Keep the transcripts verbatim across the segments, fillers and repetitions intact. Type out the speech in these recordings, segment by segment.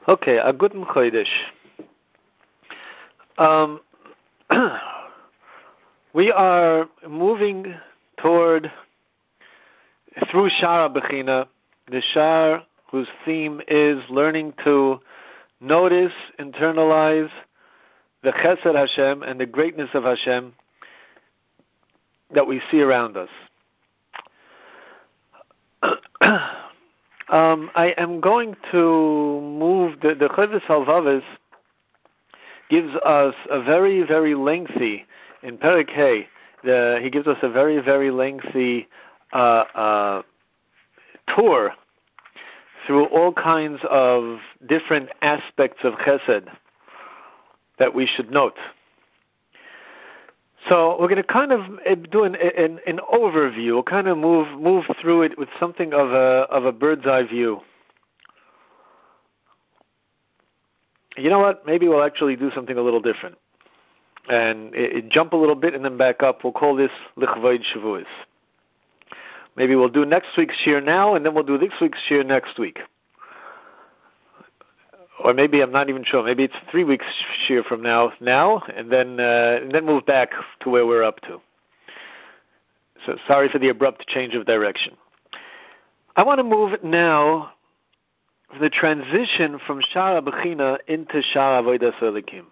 Okay, a guten Chodesh. Um, we are moving toward, through Shara Bechina, the Shar whose theme is learning to notice, internalize the Chesed Hashem and the greatness of Hashem that we see around us. um, I am going to move, the, the Chovos HaLevavos gives us a very, very lengthy, in Perek Hey, the, he gives us a very, very lengthy uh, uh, tour through all kinds of different aspects of Chesed that we should note. So we're going to kind of do an, an, an overview, we'll kind of move move through it with something of a of a bird's eye view. You know what? Maybe we'll actually do something a little different. And it, it jump a little bit and then back up. We'll call this Lichvoid Shavuos. Maybe we'll do next week's shir now, and then we'll do this week's shir next week. Or maybe, I'm not even sure, maybe it's three weeks shir from now, now, and then uh, and then move back to where we're up to. So sorry for the abrupt change of direction. I want to move now the transition from Shara Bechina into Shara Avodas Elikim.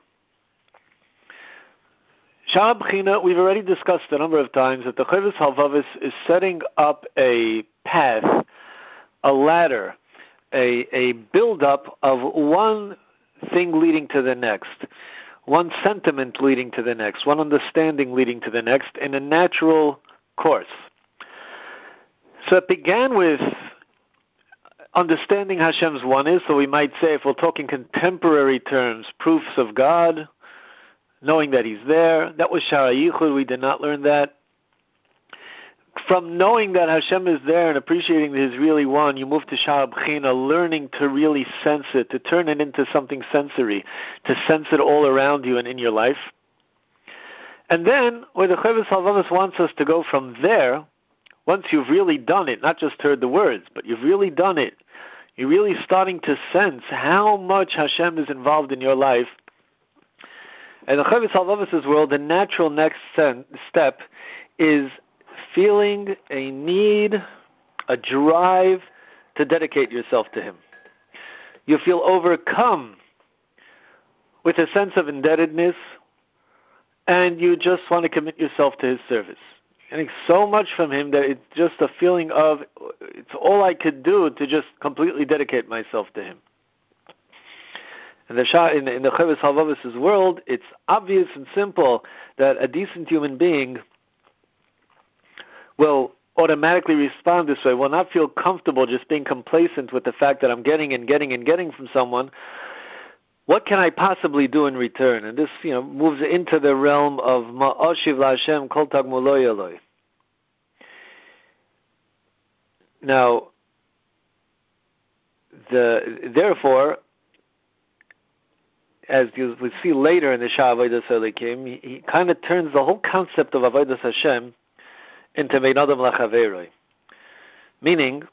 Shara Bechina, we've already discussed a number of times that the Chovos HaLevavos is setting up a path, a ladder, a, a build-up of one thing leading to the next, one sentiment leading to the next, one understanding leading to the next in a natural course. So it began with understanding Hashem's oneness, so we might say, if we're talking contemporary terms, proofs of God, knowing that He's there. That was Shara Yichud, we did not learn that. From knowing that Hashem is there and appreciating that He's really one, you move to Shara Bechina, learning to really sense it, to turn it into something sensory, to sense it all around you and in your life. And then, where the Chovos HaLevavos wants us to go from there, once you've really done it, not just heard the words, but you've really done it, you're really starting to sense how much Hashem is involved in your life. And the Chovos HaLevavos' world, the natural next sen- step is feeling a need, a drive to dedicate yourself to Him. You feel overcome with a sense of indebtedness, and you just want to commit yourself to His service. Getting so much from Him that it's just a feeling of, it's all I could do to just completely dedicate myself to Him. In the, in the, in the Chovos HaLevavos' world, it's obvious and simple that a decent human being will automatically respond this way, will not feel comfortable just being complacent with the fact that I'm getting and getting and getting from someone. What can I possibly do in return? And this, you know, moves into the realm of Ma'ashiv LaHashem Kol Tagmulo Eloi. Now, the therefore, as you we see later in the Shara Avodas Elikim, he, he kind of turns the whole concept of Avodas Hashem into Bein Adam Lachaveroi. Meaning,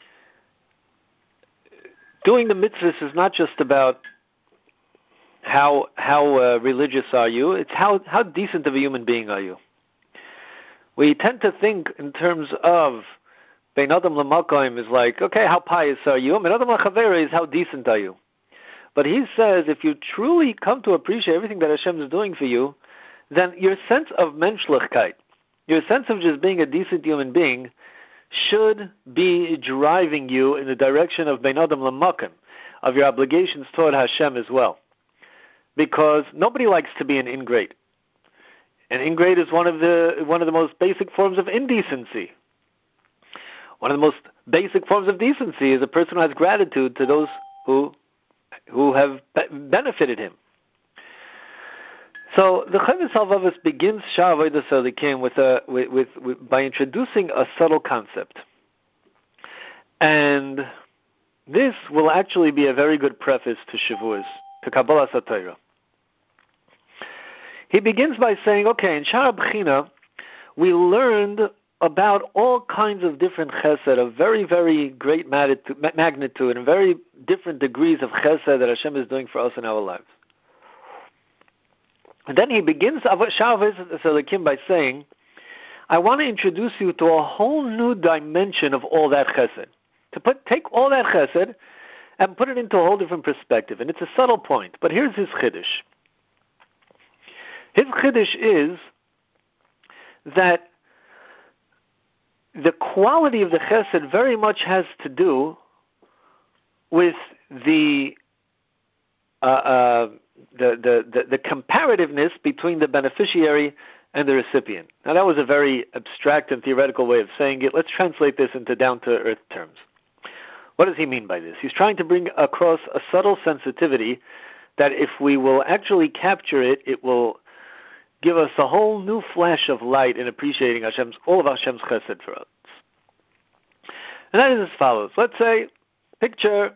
doing the mitzvahs is not just about how how uh, religious are you, it's how, how decent of a human being are you. We tend to think in terms of Bein Adam L'Makom is like, okay, how pious are you? Bein Adam Lachaveroi is how decent are you? But he says, if you truly come to appreciate everything that Hashem is doing for you, then your sense of menschlichkeit, your sense of just being a decent human being, should be driving you in the direction of Bein Adam L'Makom, of your obligations toward Hashem as well. Because nobody likes to be an ingrate. An ingrate is one of the one of the most basic forms of indecency. One of the most basic forms of decency is a person who has gratitude to those who who have benefited him. So the Chovos HaLevavos begins Shara Avodas Elikim with a with, with, with by introducing a subtle concept, and this will actually be a very good preface to Shavuos, to Kabbalas HaTorah. He begins by saying, okay, in Shara Bechina, we learned about all kinds of different chesed of very, very great magnitude and very different degrees of chesed that Hashem is doing for us in our lives. And then he begins by saying, I want to introduce you to a whole new dimension of all that chesed. To put, take all that chesed and put it into a whole different perspective. And it's a subtle point, but here's his chiddush. His chiddush is that the quality of the chesed very much has to do with the uh, uh, the, the, the, the comparativeness between the beneficiary and the recipient. Now that was a very abstract and theoretical way of saying it. Let's translate this into down-to-earth terms. What does he mean by this? He's trying to bring across a subtle sensitivity that if we will actually capture it, it will give us a whole new flash of light in appreciating Hashem's, all of Hashem's chesed for us. And that is as follows. Let's say, picture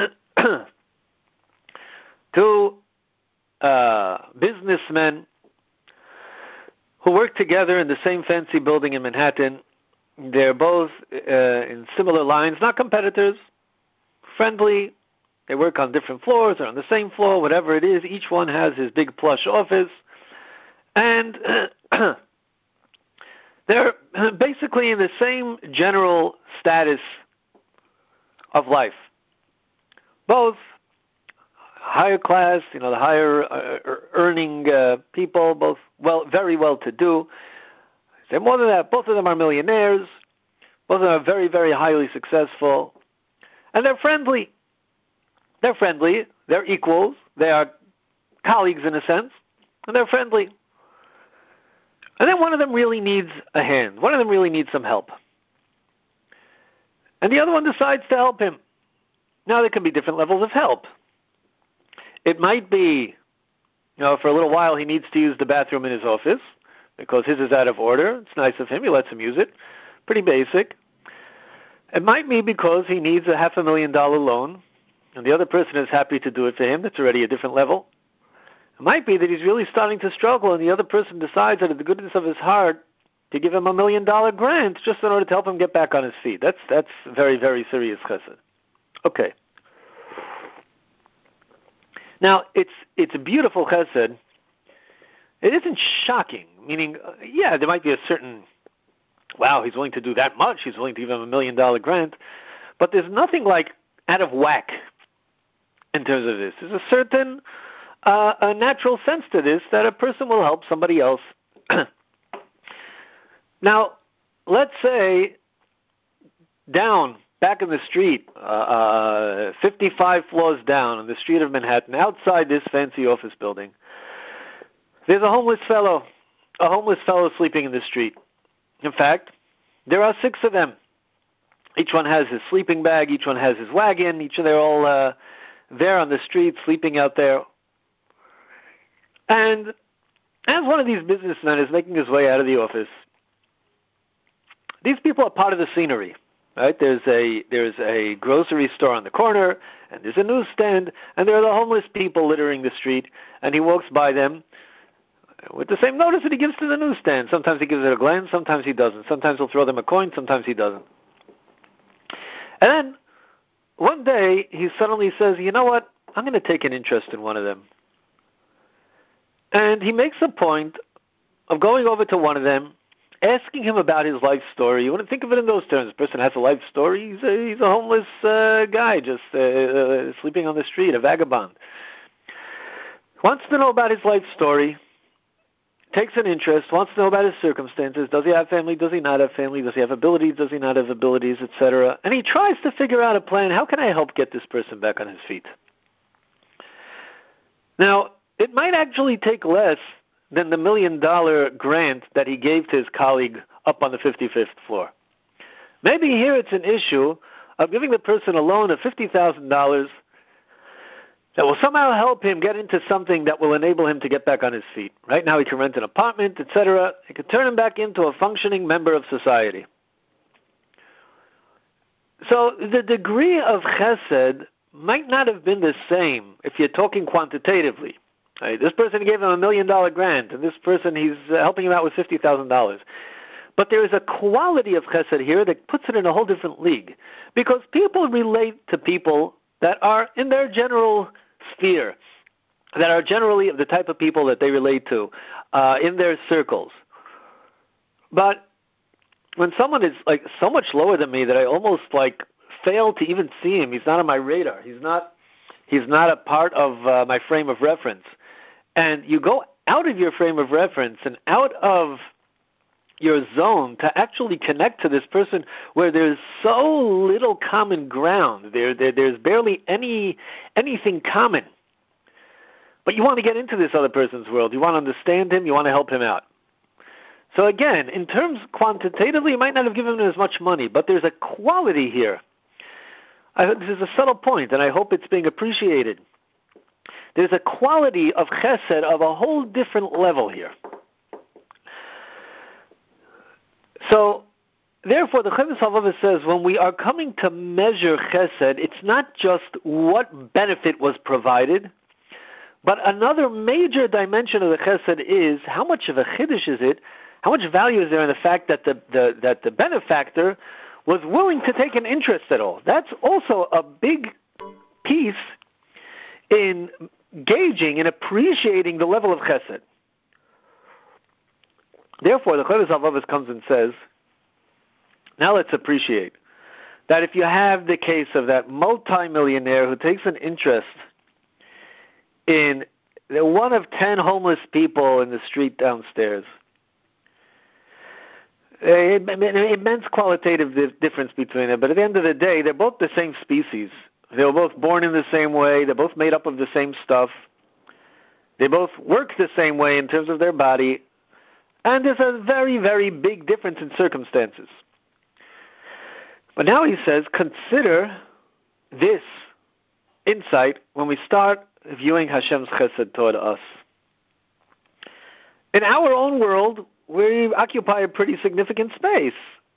two uh, businessmen who work together in the same fancy building in Manhattan. They're both uh, in similar lines, not competitors, friendly. They work on different floors or on the same floor, whatever it is. Each one has his big plush office. And uh, they're basically in the same general status of life. Both higher class, you know, the higher uh, earning uh, people, both well, very well-to-do. They're more than that. Both of them are millionaires. Both of them are very, very highly successful. And they're friendly. They're friendly. They're equals. They are colleagues in a sense. And they're friendly. And then one of them really needs a hand. One of them really needs some help. And the other one decides to help him. Now, there can be different levels of help. It might be, you know, for a little while he needs to use the bathroom in his office because his is out of order. It's nice of him. He lets him use it. Pretty basic. It might be because he needs a half a million dollar loan and the other person is happy to do it for him. That's already a different level. It might be that he's really starting to struggle and the other person decides out of the goodness of his heart to give him a million dollar grant just in order to help him get back on his feet. That's that's very, very serious chesed. Okay. Now, it's it's a beautiful chesed. It isn't shocking, meaning, uh, yeah, there might be a certain, wow, he's willing to do that much, he's willing to give him a million dollar grant, but there's nothing like out of whack in terms of this. There's a certain uh, a natural sense to this that a person will help somebody else. Now, let's say down, back in the street, uh, uh, fifty-five floors down in the street of Manhattan, outside this fancy office building, there's a homeless fellow, a homeless fellow sleeping in the street. In fact, there are six of them. Each one has his sleeping bag, each one has his wagon, each of they're all uh, there on the street, sleeping out there. And as one of these businessmen is making his way out of the office, these people are part of the scenery. Right? There's a there's a grocery store on the corner, and there's a newsstand, and there are the homeless people littering the street, and he walks by them with the same notice that he gives to the newsstand. Sometimes he gives it a glance, sometimes he doesn't. Sometimes he'll throw them a coin, sometimes he doesn't. And then one day he suddenly says, you know what, I'm going to take an interest in one of them. And he makes a point of going over to one of them, asking him about his life story. You want to think of it in those terms. A person has a life story. He's a, he's a homeless uh, guy just uh, uh, sleeping on the street, a vagabond. Wants to know about his life story, takes an interest, wants to know about his circumstances. Does he have family? Does he not have family? Does he have abilities? Does he not have abilities, et cetera? And he tries to figure out a plan. How can I help get this person back on his feet? Now, it might actually take less than the million-dollar grant that he gave to his colleague up on the fifty-fifth floor. Maybe here it's an issue of giving the person a loan of fifty thousand dollars that will somehow help him get into something that will enable him to get back on his feet. Right now he can rent an apartment, et cetera. It could turn him back into a functioning member of society. So the degree of chesed might not have been the same if you're talking quantitatively. Right? This person gave him a million dollar grant, and this person, he's uh, helping him out with fifty thousand dollars. But there is a quality of chesed here that puts it in a whole different league. Because people relate to people that are in their general sphere, that are generally the type of people that they relate to uh, in their circles. But when someone is like so much lower than me that I almost like fail to even see him, he's not on my radar, he's not, he's not a part of uh, my frame of reference, and you go out of your frame of reference and out of your zone to actually connect to this person where there's so little common ground, there, there there's barely any anything common. But you want to get into this other person's world. You want to understand him. You want to help him out. So again, in terms quantitatively, you might not have given him as much money, but there's a quality here. I, this is a subtle point, and I hope it's being appreciated. There's a quality of chesed of a whole different level here. So, therefore, the Chovos HaLevavos says when we are coming to measure chesed, it's not just what benefit was provided, but another major dimension of the chesed is how much of a chiddush is it, how much value is there in the fact that the, the that the benefactor was willing to take an interest at all. That's also a big piece in gauging and appreciating the level of chesed. Therefore, the Chovos HaLevavos comes and says, now let's appreciate that if you have the case of that multimillionaire who takes an interest in the one of ten homeless people in the street downstairs, immense qualitative difference between them, but at the end of the day, they're both the same species. They were both born in the same way. They're both made up of the same stuff. They both work the same way in terms of their body. And there's a very, very big difference in circumstances. But now he says, consider this insight when we start viewing Hashem's chesed toward us. In our own world, we occupy a pretty significant space.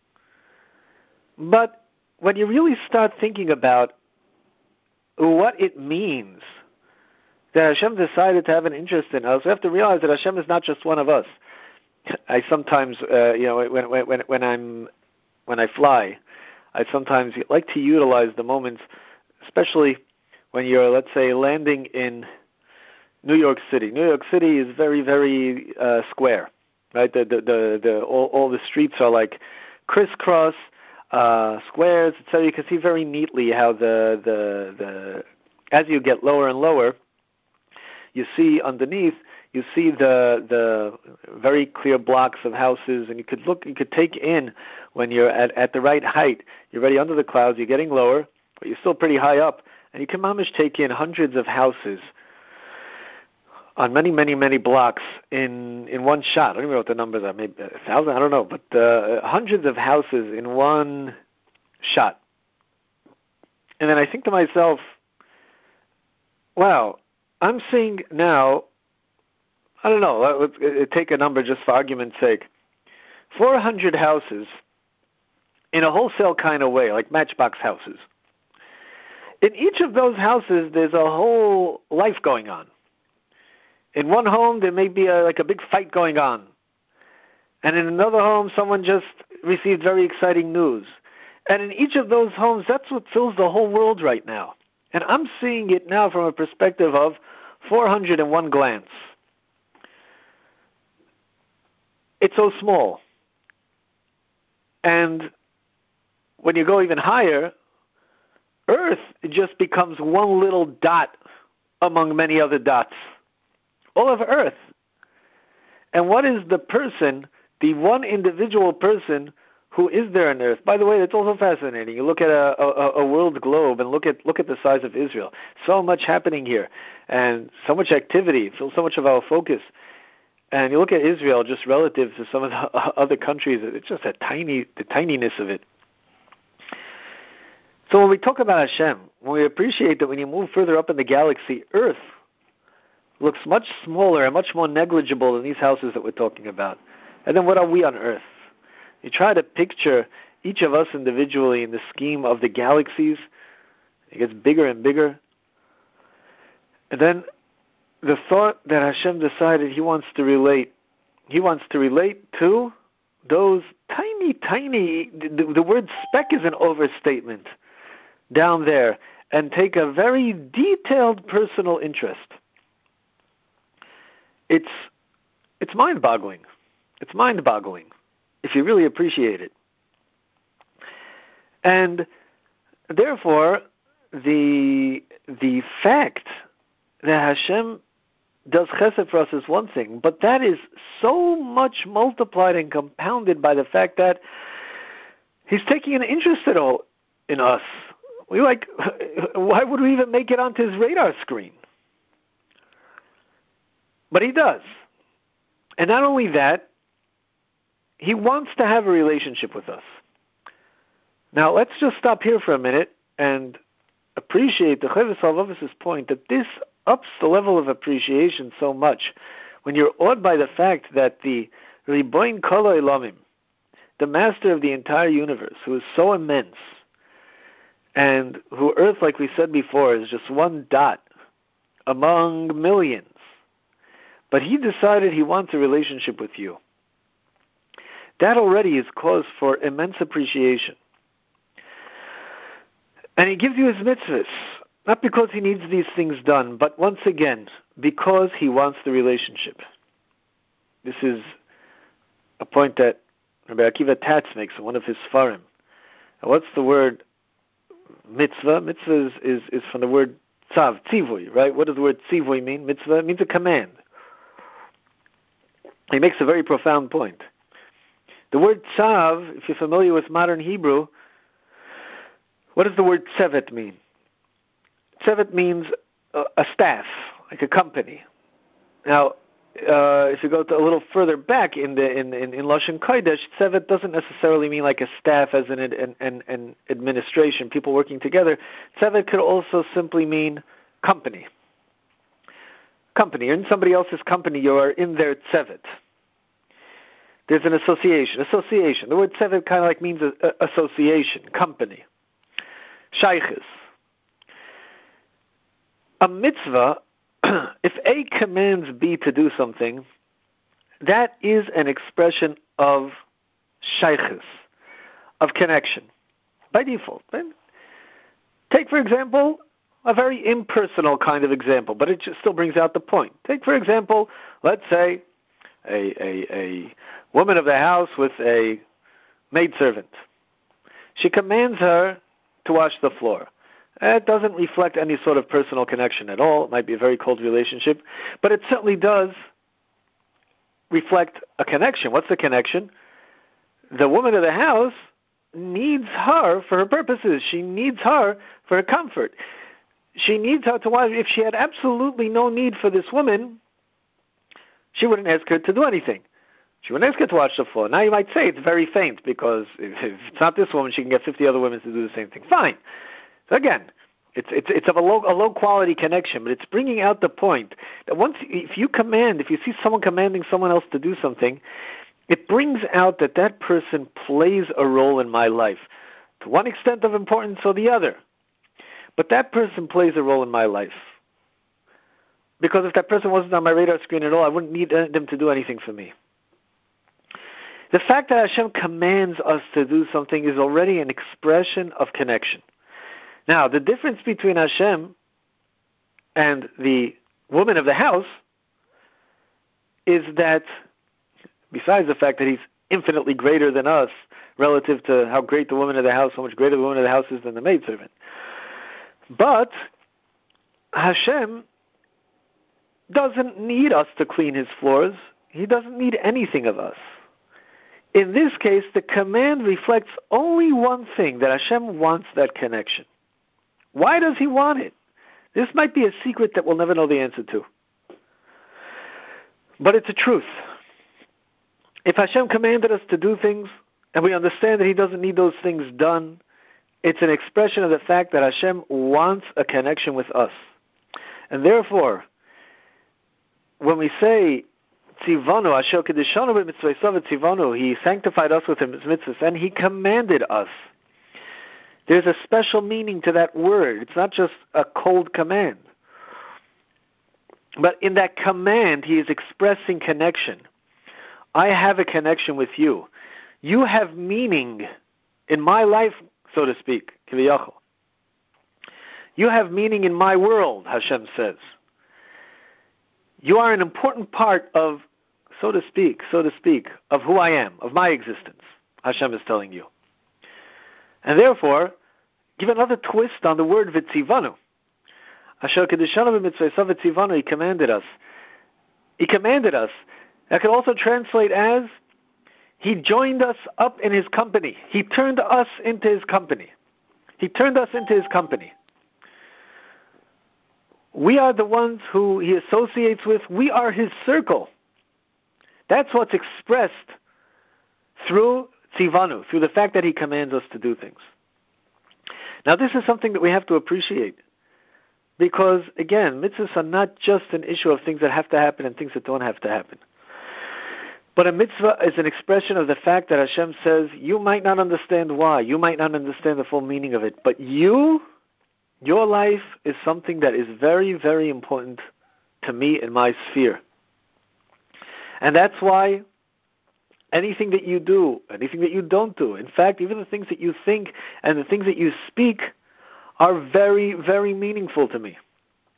But when you really start thinking about what it means that Hashem decided to have an interest in us, we have to realize that Hashem is not just one of us. I sometimes, uh, you know, when when when I'm when I fly, I sometimes like to utilize the moments, especially when you're, let's say, landing in New York City. New York City is very, very uh, square, right? The the the, the all, all the streets are like crisscross uh, squares, so you can see very neatly how the the the as you get lower and lower, you see underneath. You see the the very clear blocks of houses, and you could look, you could take in when you're at, at the right height. You're already under the clouds. You're getting lower, but you're still pretty high up, and you can mamish take in hundreds of houses on many, many, many blocks in in one shot. I don't even know what the numbers are. Maybe a thousand. I don't know, but uh, hundreds of houses in one shot. And then I think to myself, wow, I'm seeing now. I don't know, let's take a number just for argument's sake. four hundred houses in a wholesale kind of way, like matchbox houses. In each of those houses, there's a whole life going on. In one home, there may be a, like a big fight going on. And in another home, someone just received very exciting news. And in each of those homes, that's what fills the whole world right now. And I'm seeing it now from a perspective of four hundred in one glance. It's so small. And when you go even higher, Earth just becomes one little dot among many other dots. All of Earth. And what is the person, the one individual person who is there on Earth? By the way, it's also fascinating. You look at a, a, a world globe and look at look at the size of Israel. So much happening here, and so much activity, so much of our focus. And you look at Israel just relative to some of the other countries, it's just a tiny, the tininess of it. So when we talk about Hashem, when we appreciate that when you move further up in the galaxy, Earth looks much smaller and much more negligible than these houses that we're talking about. And then what are we on Earth? You try to picture each of us individually in the scheme of the galaxies. It gets bigger and bigger. And then the thought that Hashem decided He wants to relate, He wants to relate to those tiny, tiny, the, the word speck is an overstatement down there, and take a very detailed personal interest. It's it's mind-boggling. It's mind-boggling if you really appreciate it. And therefore, the the fact that Hashem does chesed for us is one thing, but that is so much multiplied and compounded by the fact that He's taking an interest at all in us. We like, why would we even make it onto His radar screen? But He does. And not only that, He wants to have a relationship with us. Now, let's just stop here for a minute and appreciate the Chovos HaLevavos' point that this ups the level of appreciation so much when you're awed by the fact that the Riboin Kol Ha'olamim, the master of the entire universe, who is so immense, and who Earth, like we said before, is just one dot among millions, but He decided He wants a relationship with you. That already is cause for immense appreciation. And He gives you His mitzvahs, not because He needs these things done, but once again, because He wants the relationship. This is a point that Rabbi Akiva Tatz makes in one of his Sfarim. Now, what's the word mitzvah? Mitzvah is, is, is from the word tzav, tzivui, right? What does the word tzivui mean? Mitzvah means a command. He makes a very profound point. The word tzav, if you're familiar with modern Hebrew, what does the word tzevet mean? Tzevet means a, a staff, like a company. Now, uh, if you go to a little further back in the in in, in Lashon Kodesh, tzevet doesn't necessarily mean like a staff as in an, an, an administration, people working together. Tzevet could also simply mean company. Company. You're in somebody else's company, you are in their tzevet. There's an association. Association. The word tzevet kind of like means a, a, association, company. Shaykhis. A mitzvah, if A commands B to do something, that is an expression of shaykhis, of connection, by default. Right? Take, for example, a very impersonal kind of example, but it just still brings out the point. Take, for example, let's say a, a, a woman of the house with a maidservant. She commands her to wash the floor. It doesn't reflect any sort of personal connection at all. It might be a very cold relationship, but it certainly does reflect a connection. What's the connection? The woman of the house needs her for her purposes. She needs her for her comfort. She needs her to wash. If she had absolutely no need for this woman, she wouldn't ask her to do anything. She wouldn't ask her to wash the floor. Now you might say it's very faint because if, if it's not this woman, she can get fifty other women to do the same thing. Fine. So again, it's it's it's of a low a low quality connection, but it's bringing out the point that once if you command, if you see someone commanding someone else to do something, it brings out that that person plays a role in my life, to one extent of importance or the other. But that person plays a role in my life. Because if that person wasn't on my radar screen at all, I wouldn't need them to do anything for me. The fact that Hashem commands us to do something is already an expression of connection. Now, the difference between Hashem and the woman of the house is that, besides the fact that He's infinitely greater than us relative to how great the woman of the house, how much greater the woman of the house is than the maidservant, but Hashem doesn't need us to clean His floors. He doesn't need anything of us. In this case, the command reflects only one thing, that Hashem wants that connection. Why does He want it? This might be a secret that we'll never know the answer to. But it's a truth. If Hashem commanded us to do things, and we understand that He doesn't need those things done, it's an expression of the fact that Hashem wants a connection with us. And therefore, when we say, Tzivanu, Asher Kedishanu b'mitzvaysav tzivanu, He sanctified us with His mitzvahs, and He commanded us. There's a special meaning to that word. It's not just a cold command. But in that command, He is expressing connection. I have a connection with you. You have meaning in my life, so to speak, kiviyachol. You have meaning in my world, Hashem says. You are an important part of, so to speak, so to speak, of who I am, of my existence, Hashem is telling you. And therefore, give another twist on the word v'tzivanu. Asher kedishanu b'mitzvaysav v'tzivanu, he commanded us. He commanded us. That could also translate as, he joined us up in his company. He turned us into his company. He turned us into his company. We are the ones who he associates with. We are his circle. That's what's expressed through tzivanu, through the fact that he commands us to do things. Now this is something that we have to appreciate. Because, again, mitzvahs are not just an issue of things that have to happen and things that don't have to happen. But a mitzvah is an expression of the fact that Hashem says, you might not understand why, you might not understand the full meaning of it, but you, your life is something that is very, very important to me in my sphere. And that's why anything that you do, anything that you don't do, in fact, even the things that you think and the things that you speak are very, very meaningful to me.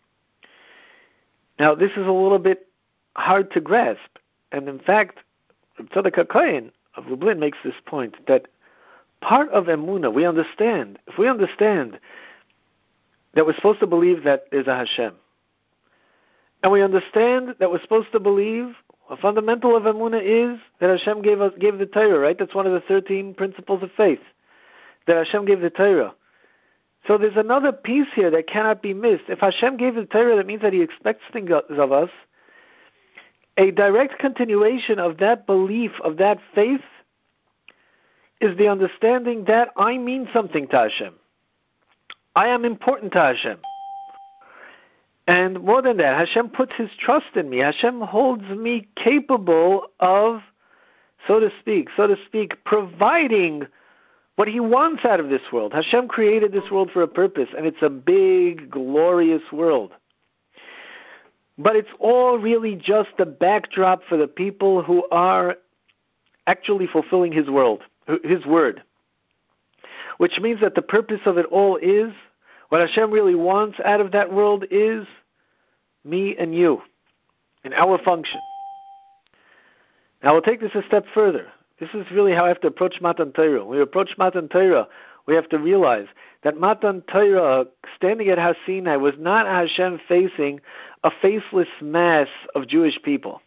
Now, this is a little bit hard to grasp. And in fact, Tzadok HaKohen of Lublin makes this point, that part of Emunah, we understand, if we understand that we're supposed to believe that there's a Hashem, and we understand that we're supposed to believe, a fundamental of Emunah is that Hashem gave us gave the Torah, right? That's one of the thirteen principles of faith, that Hashem gave the Torah. So there's another piece here that cannot be missed. If Hashem gave the Torah, that means that he expects things of us. A direct continuation of that belief, of that faith, is the understanding that I mean something to Hashem. I am important to Hashem. And more than that, Hashem puts his trust in me. Hashem holds me capable of, so to speak, so to speak, providing what he wants out of this world. Hashem created this world for a purpose, and it's a big, glorious world. But it's all really just a backdrop for the people who are actually fulfilling his world, his word. Which means that the purpose of it all is, what Hashem really wants out of that world is me and you, and our function. Now we'll take this a step further. This is really how I have to approach Matan Torah. When we approach Matan Torah, we have to realize that Matan Torah, standing at Har Sinai, was not Hashem facing a faceless mass of Jewish people.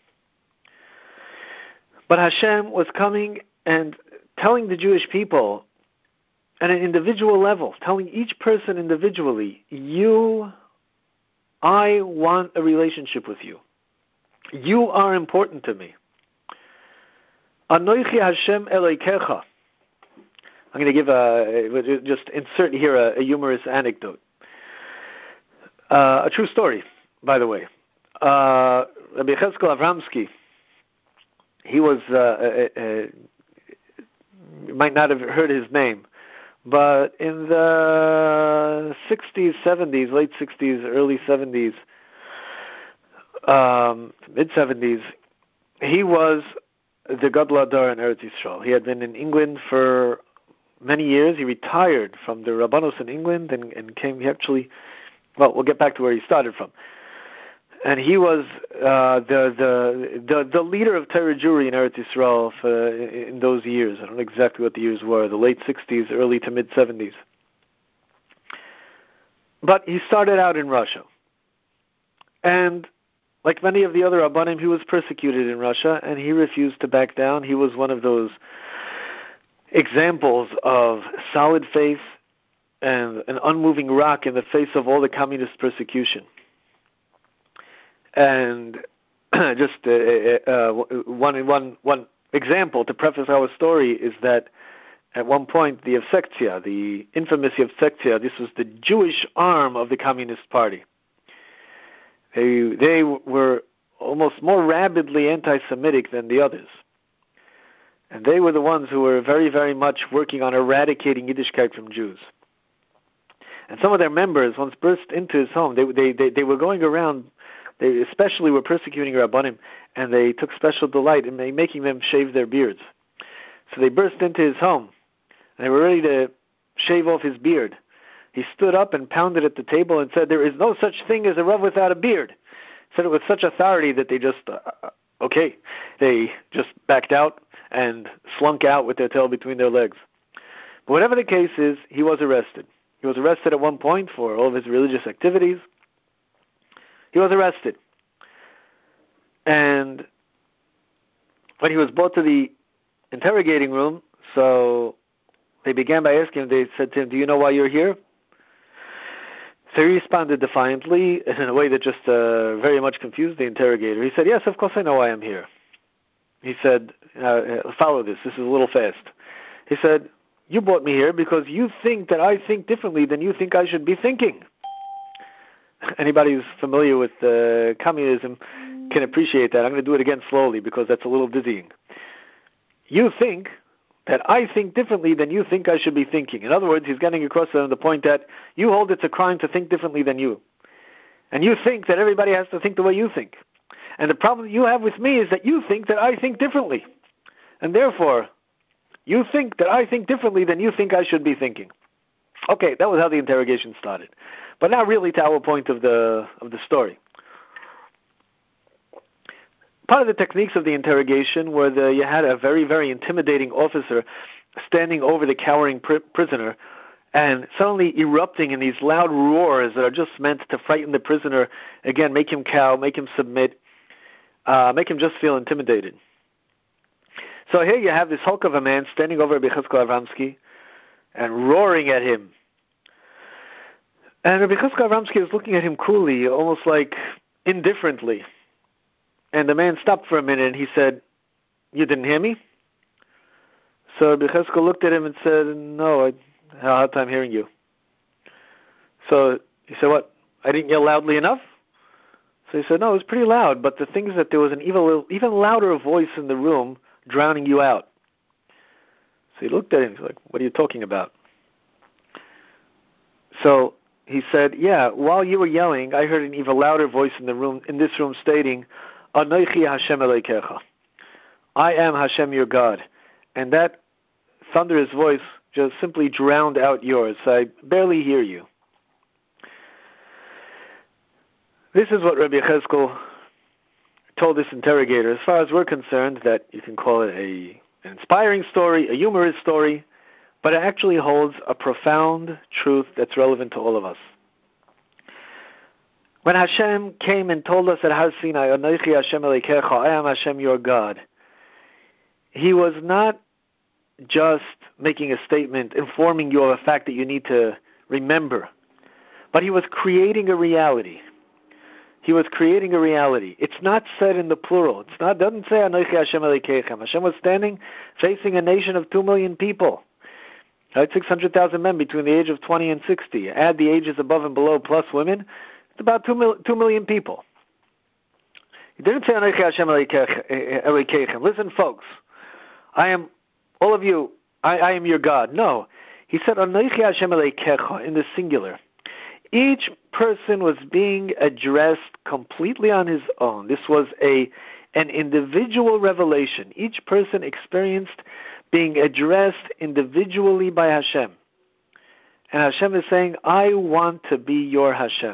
But Hashem was coming and telling the Jewish people, at an individual level, telling each person individually, you, I want a relationship with you. You are important to me. Anoichi Hashem Elokecha. I'm going to give a, just insert here a, a humorous anecdote. Uh, a true story, by the way. Uh, Rabbi Yechezkel Avramsky, he was, uh, uh, uh, you might not have heard his name, but in the sixties, seventies, late sixties, early seventies, um, mid-seventies, he was the Gadol Hador in Eretz Yisrael. He had been in England for many years. He retired from the Rabbanos in England and, and came, he actually, well, we'll get back to where he started from. And he was uh, the, the the the leader of Torah Jewry in Eretz Yisrael for, in those years. I don't know exactly what the years were, the late sixties, early to mid-seventies. But he started out in Russia. And like many of the other Rabbanim, he was persecuted in Russia, and he refused to back down. He was one of those examples of solid faith and an unmoving rock in the face of all the communist persecution. And just uh, uh, one, one, one example to preface our story is that at one point the Yevsektia, the infamous Yevsektia, this was the Jewish arm of the Communist Party. They, they were almost more rabidly anti-Semitic than the others. And they were the ones who were very, very much working on eradicating Yiddishkeit from Jews. And some of their members once burst into his home. They, they, they, they were going around. They especially were persecuting Rabbanim, and they took special delight in making them shave their beards. So they burst into his home, and they were ready to shave off his beard. He stood up and pounded at the table and said, "There is no such thing as a Rav without a beard." Said it with such authority that they just, uh, okay, they just backed out and slunk out with their tail between their legs. But whatever the case is, he was arrested. He was arrested at one point for all of his religious activities. He was arrested. And when he was brought to the interrogating room, so they began by asking him, they said to him, "Do you know why you're here?" So he responded defiantly in a way that just uh, very much confused the interrogator. He said, "Yes, of course I know why I'm here." He said, uh, follow this, this is a little fast. He said, "You brought me here because you think that I think differently than you think I should be thinking." Anybody who's familiar with uh, communism can appreciate that. I'm going to do it again slowly because that's a little dizzying. You think that I think differently than you think I should be thinking. In other words, he's getting across to them the point that you hold it's a crime to think differently than you. And you think that everybody has to think the way you think. And the problem you have with me is that you think that I think differently. And therefore, you think that I think differently than you think I should be thinking. Okay, that was how the interrogation started. But now really to our point of the of the story. Part of the techniques of the interrogation were that you had a very, very intimidating officer standing over the cowering pr- prisoner and suddenly erupting in these loud roars that are just meant to frighten the prisoner, again, make him cow, make him submit, uh, make him just feel intimidated. So here you have this hulk of a man standing over Rabbi Chizkiah Avramsky and roaring at him. And Rabbi Chizkiah Avramsky is looking at him coolly, almost like indifferently. And the man stopped for a minute and he said, "You didn't hear me?" So Rabbi Chizkiah looked at him and said, "No, I had a hard time hearing you." So he said, "What, I didn't yell loudly enough?" So he said, "No, it was pretty loud, but the thing is that there was an even, even louder voice in the room drowning you out." So he looked at him, he's like, "What are you talking about?" So he said, "Yeah, while you were yelling, I heard an even louder voice in the room, in this room stating, Anochi Hashem Elokecha. I am Hashem your God." And that thunderous voice just simply drowned out yours. So I barely hear you. This is what Rabbi Yechezkel told this interrogator. As far as we're concerned, that you can call it a, an inspiring story, a humorous story, but it actually holds a profound truth that's relevant to all of us. When Hashem came and told us at Har Sinai, Anochi Hashem Elokecha, I am Hashem your God, he was not just making a statement, informing you of a fact that you need to remember, but he was creating a reality. He was creating a reality. It's not said in the plural. It's not. It doesn't say Anochi Hashem Elokecha. Hashem was standing facing a nation of two million people. Right, six hundred thousand men between the age of twenty and sixty. Add the ages above and below plus women. It's about two, mil, two million people. He didn't say Anochi Hashem Elokecha. Listen, folks, I am, all of you, I, I am your God. No. He said Anochi Hashem Elokecha in the singular. Each person was being addressed completely on his own. This was a an individual revelation. Each person experienced being addressed individually by Hashem. And Hashem is saying, I want to be your Hashem.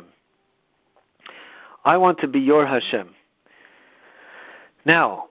I want to be your Hashem. Now,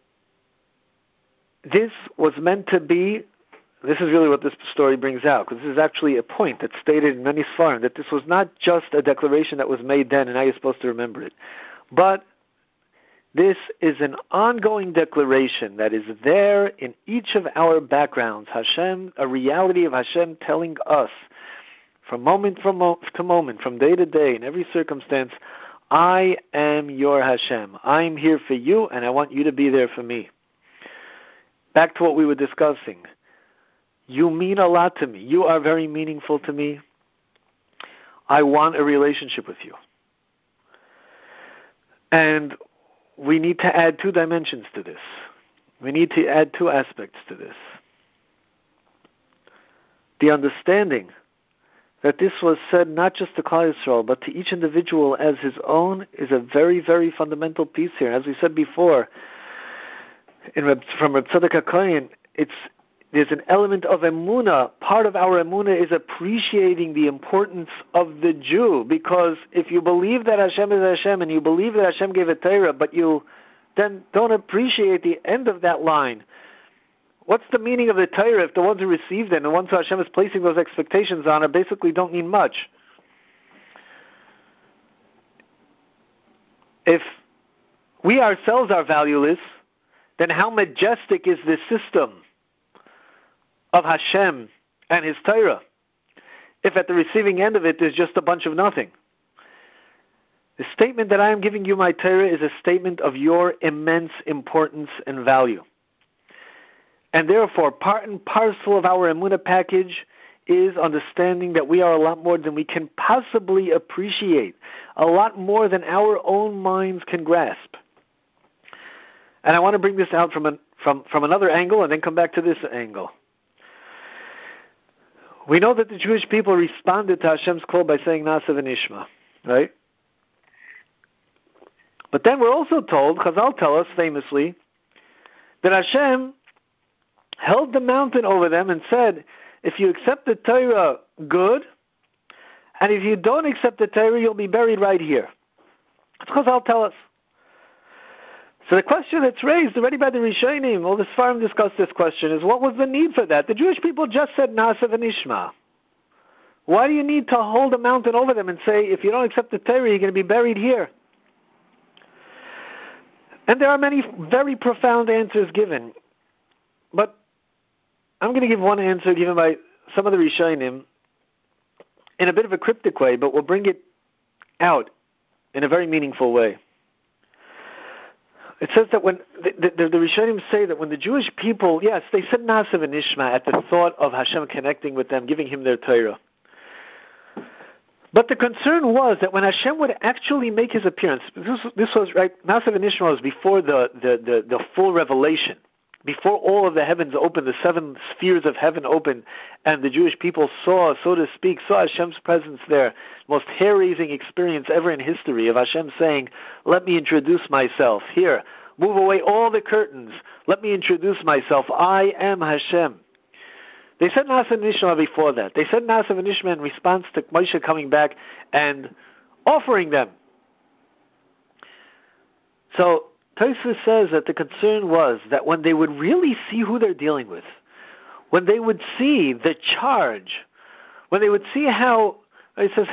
this was meant to be, this is really what this story brings out, because this is actually a point that's stated in many Sfarim, that this was not just a declaration that was made then and now you're supposed to remember it, but this is an ongoing declaration that is there in each of our backgrounds. Hashem, a reality of Hashem telling us from moment from mo- to moment, from day to day, in every circumstance, I am your Hashem. I'm here for you and I want you to be there for me. Back to what we were discussing. You mean a lot to me. You are very meaningful to me. I want a relationship with you. And we need to add two dimensions to this. We need to add two aspects to this. The understanding that this was said not just to Klal Yisrael, but to each individual as his own is a very, very fundamental piece here. As we said before, in Reb, from Reb Tzadok HaKohen, it's there's an element of emunah. Part of our emunah is appreciating the importance of the Jew, because if you believe that Hashem is Hashem and you believe that Hashem gave a Torah, but you then don't appreciate the end of that line, what's the meaning of the Torah if the ones who received it and the ones who Hashem is placing those expectations on are basically don't mean much? If we ourselves are valueless, then how majestic is this system of Hashem and His Torah, if at the receiving end of it there's just a bunch of nothing? The statement that I am giving you my Torah is a statement of your immense importance and value. And therefore, part and parcel of our emunah package is understanding that we are a lot more than we can possibly appreciate, a lot more than our own minds can grasp. And I want to bring this out from, an, from, from another angle and then come back to this angle. We know that the Jewish people responded to Hashem's call by saying Na'aseh v'nishma, right? But then we're also told, Chazal tell us famously, that Hashem held the mountain over them and said, if you accept the Torah, good, and if you don't accept the Torah, you'll be buried right here. That's Chazal tell us. So the question that's raised already by the Rishonim, all the Sfarim discussed this question, is what was the need for that? The Jewish people just said Na'aseh v'nishma. Why do you need to hold a mountain over them and say, if you don't accept the Torah, you're going to be buried here? And there are many very profound answers given. But I'm going to give one answer given by some of the Rishonim in a bit of a cryptic way, but we'll bring it out in a very meaningful way. It says that when the, the, the Rishonim say that when the Jewish people, yes, they said Na'aseh v'nishma at the thought of Hashem connecting with them, giving Him their Torah. But the concern was that when Hashem would actually make His appearance, this, this was right. Na'aseh v'nishma was before the, the, the, the full revelation, before all of the heavens opened, the seven spheres of heaven opened, and the Jewish people saw, so to speak, saw Hashem's presence there. Most hair-raising experience ever in history of Hashem saying, let me introduce myself. Here, move away all the curtains. Let me introduce myself. I am Hashem. They said Na'aseh v'nishma before that. They said Na'aseh v'nishma in response to Moshe coming back and offering them. So, Tosfos says that the concern was that when they would really see who they're dealing with, when they would see the charge, when they would see how, it says,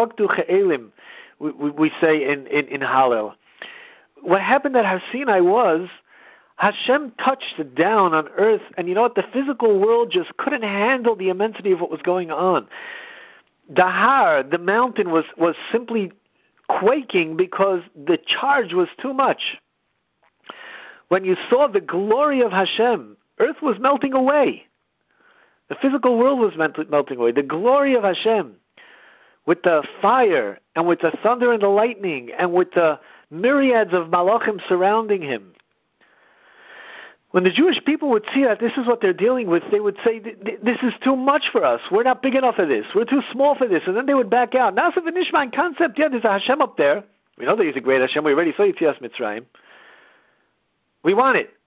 we, we, we say in, in, in Hallel, what happened at Har Sinai was Hashem touched down on earth, and you know what, the physical world just couldn't handle the immensity of what was going on. The Har, the mountain, was, was simply quaking because the charge was too much. When you saw the glory of Hashem, earth was melting away. The physical world was melting away. The glory of Hashem, with the fire, and with the thunder and the lightning, and with the myriads of malachim surrounding Him. When the Jewish people would see that this is what they're dealing with, they would say, this is too much for us. We're not big enough for this. We're too small for this. And then they would back out. Na'aseh v'nishma in concept, yeah, there's a Hashem up there. We know that He's a great Hashem. We already saw Yetzias Mitzrayim. We want it.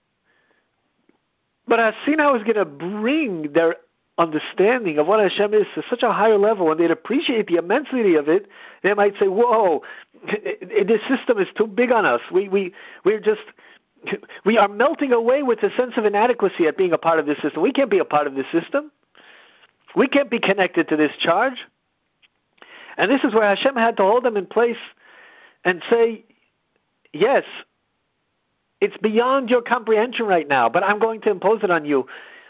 But Har Sinai was going to bring their understanding of what Hashem is to such a higher level, and they'd appreciate the immensity of it. They might say, whoa, this system is too big on us. We, we, we're just, we are melting away with a sense of inadequacy at being a part of this system. We can't be a part of this system. We can't be connected to this charge. And this is where Hashem had to hold them in place and say, yes, it's beyond your comprehension right now, but I'm going to impose it on you.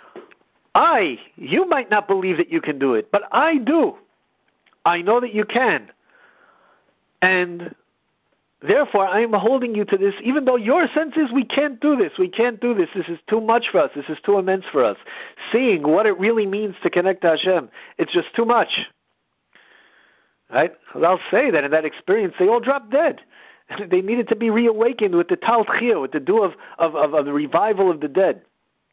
I, you might not believe that you can do it, but I do. I know that you can. And therefore, I am holding you to this, even though your sense is we can't do this, we can't do this, this is too much for us, this is too immense for us. Seeing what it really means to connect to Hashem, it's just too much. Right? I'll say that in that experience, they all dropped dead. They needed to be reawakened with the Tal Tchiyah, with the dew of, of, of, of the revival of the dead.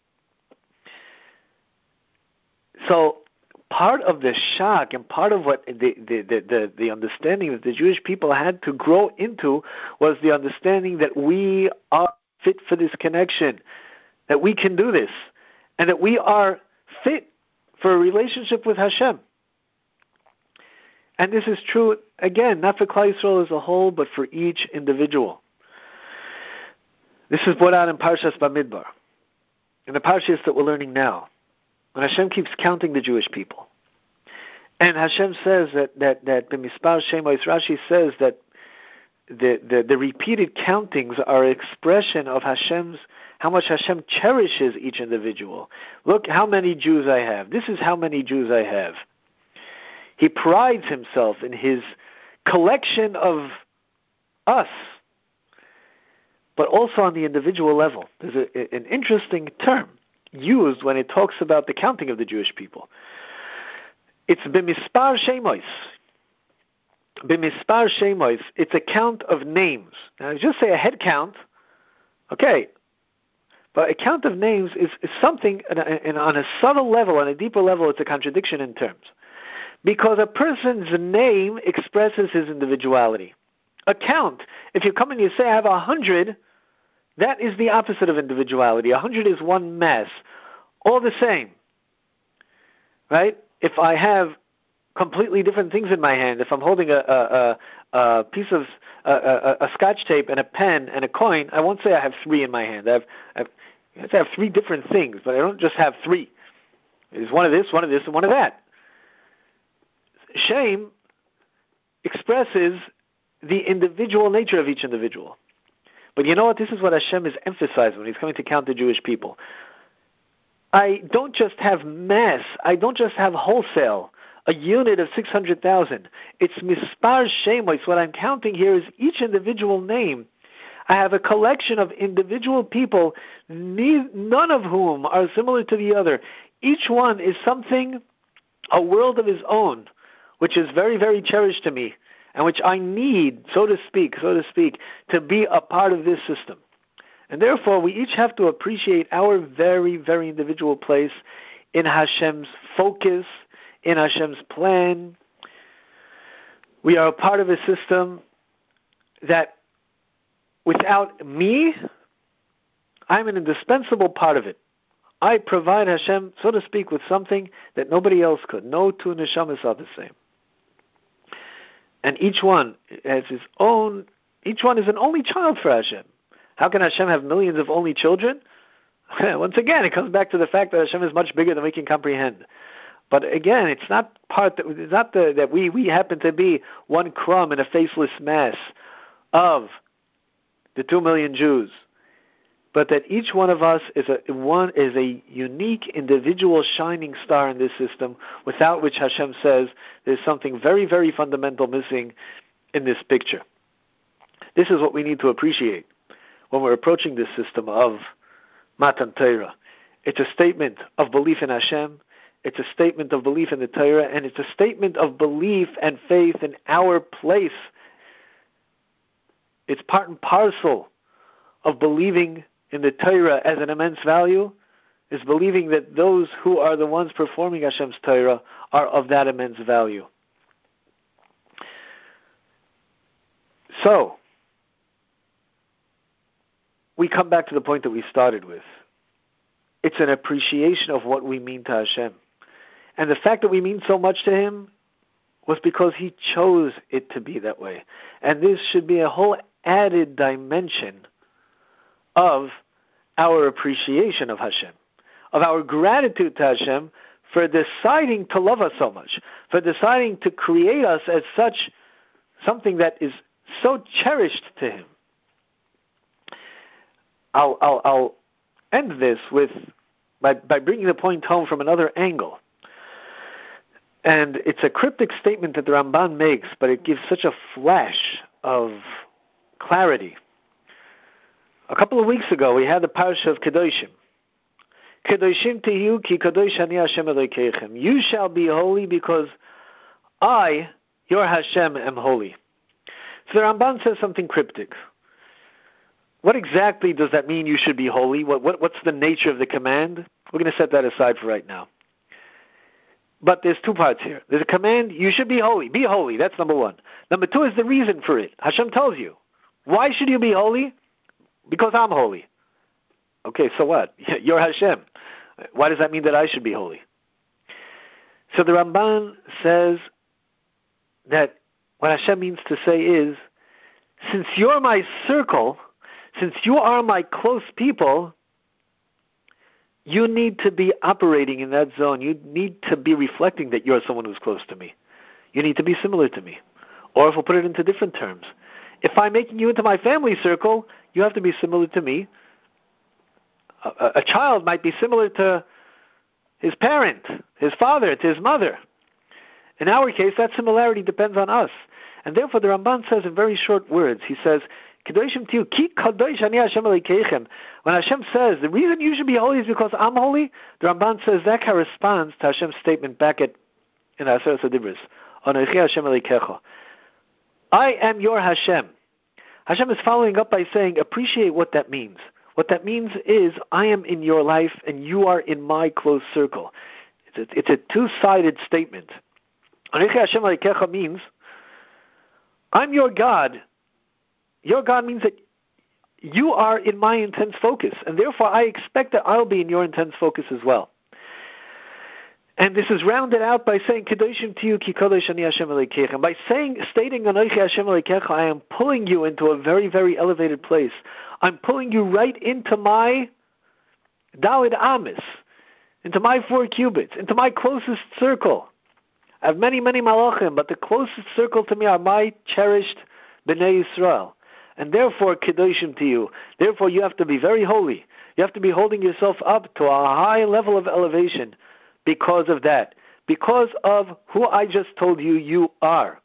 So part of the shock and part of what the, the, the, the, the understanding that the Jewish people had to grow into was the understanding that we are fit for this connection, that we can do this. and that we are fit for a relationship with Hashem. And this is true, again, not for Klal Yisrael as a whole, but for each individual. This is brought out in Parshas Bamidbar, in the Parshas that we're learning now, when Hashem keeps counting the Jewish people. And Hashem says that, that, that B'mispar Shemois, Rashi says that the, the, the repeated countings are an expression of Hashem's, how much Hashem cherishes each individual. Look how many Jews I have. This is how many Jews I have. He prides himself in his collection of us, but also on the individual level. There's a, an interesting term used when it talks about the counting of the Jewish people. It's b'mispar shemois. B'mispar shemois. It's a count of names. Now, just say a head count, okay, but a count of names is, is something, and on a subtle level, on a deeper level, it's a contradiction in terms. Because a person's name expresses his individuality. A count, if you come and you say, I have a hundred, that is the opposite of individuality. A hundred is one mass, all the same. Right? If I have completely different things in my hand, if I'm holding a, a, a, a piece of a, a, a scotch tape and a pen and a coin, I won't say I have three in my hand. I have, I have, I have, to have three different things, but I don't just have three. There's one of this, one of this, and one of that. Shame expresses the individual nature of each individual. But you know what? This is what Hashem is emphasizing when He's coming to count the Jewish people. I don't just have mass. I don't just have wholesale, a unit of six hundred thousand. It's mispar shemois. What I'm counting here is each individual name. I have a collection of individual people, none of whom are similar to the other. Each one is something, a world of his own, which is very, very cherished to me, and which I need, so to speak, so to speak, to be a part of this system. And therefore, we each have to appreciate our very, very individual place in Hashem's focus, in Hashem's plan. We are a part of a system that, without me, I'm an indispensable part of it. I provide Hashem, so to speak, with something that nobody else could. No two neshamas are the same. And each one has his own, each one is an only child for Hashem. How can Hashem have millions of only children? Once again, it comes back to the fact that Hashem is much bigger than we can comprehend. But again, it's not part that, it's not the, that we, we happen to be one crumb in a faceless mass of the two million Jews, but that each one of us is a one is a unique individual shining star in this system, without which Hashem says there's something very, very fundamental missing in this picture. This is what we need to appreciate when we're approaching this system of Matan Torah. It's a statement of belief in Hashem, it's a statement of belief in the Torah, and it's a statement of belief and faith in our place. It's part and parcel of believing in the Torah as an immense value, is believing that those who are the ones performing Hashem's Torah are of that immense value. So, we come back to the point that we started with. It's an appreciation of what we mean to Hashem. And the fact that we mean so much to Him was because He chose it to be that way. And this should be a whole added dimension of our appreciation of Hashem, of our gratitude to Hashem for deciding to love us so much, for deciding to create us as such something that is so cherished to Him. I'll, I'll, I'll end this with by, by bringing the point home from another angle. And it's a cryptic statement that the Ramban makes, but it gives such a flash of clarity. A couple of weeks ago, we had the parsha of Kedoshim. Kedoshim tiyu ki kadosh ani Hashem Elokeichem. You shall be holy because I, your Hashem, am holy. So the Ramban says something cryptic. What exactly does that mean, you should be holy? What, what, what's the nature of the command? We're going to set that aside for right now. But there's two parts here. There's a command, you should be holy. Be holy, that's number one. Number two is the reason for it. Hashem tells you. Why should you be holy? Because I'm holy. Okay, so what? You're Hashem. Why does that mean that I should be holy? So the Ramban says that what Hashem means to say is, since you're my circle, since you are my close people, you need to be operating in that zone. You need to be reflecting that you're someone who's close to me. You need to be similar to me. Or if we'll put it into different terms, if I'm making you into my family circle, you have to be similar to me. A, a child might be similar to his parent, his father, to his mother. In our case, that similarity depends on us. And therefore the Ramban says in very short words, he says, Kedoshim tiyu, ki kadosh ani Hashem Elokeichem. When Hashem says, the reason you should be holy is because I'm holy, the Ramban says that corresponds to Hashem's statement back at in Aseret HaDibros, Anochi Hashem Elokecha. I am your Hashem. Hashem is following up by saying, appreciate what that means. What that means is, I am in your life and you are in my close circle. It's a, it's a two-sided statement. Anochi Hashem Elokecha means, I'm your God. Your God means that you are in my intense focus, and therefore I expect that I'll be in your intense focus as well. And this is rounded out by saying, Kedoshim tiyu ki kadosh ani Hashem Elokeichem. By saying, stating Anochi Hashem Elokecha, I am pulling you into a very, very elevated place. I'm pulling you right into my Daled Amis, into my four cubits, into my closest circle. I have many, many malachim, but the closest circle to me are my cherished Bnei Yisrael. And therefore, Kedoshim tiyu. Therefore, you have to be very holy. You have to be holding yourself up to a high level of elevation because of that. Because of who I just told you you are.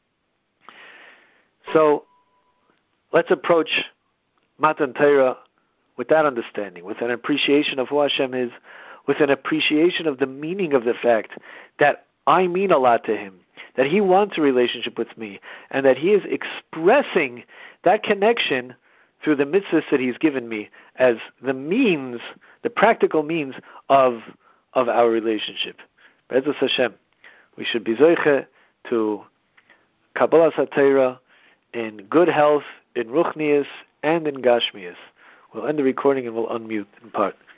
So, let's approach Matan Torah with that understanding, with an appreciation of who Hashem is, with an appreciation of the meaning of the fact that I mean a lot to Him, that He wants a relationship with me, and that He is expressing that connection through the mitzvahs that He's given me as the means, the practical means of of our relationship. Be'ezus Hashem, we should be zoiche to Kabbalas HaTorah in good health, in Ruchnius, and in Gashmius. We'll end the recording and we'll unmute in part.